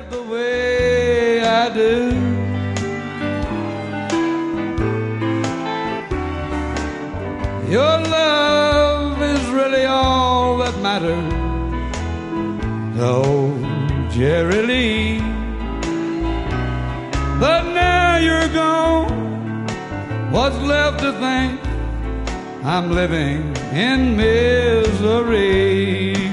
the way I do. Your love is really all that matters. Oh, Jerry Lee. But now you're gone. What's left to think? I'm living in misery.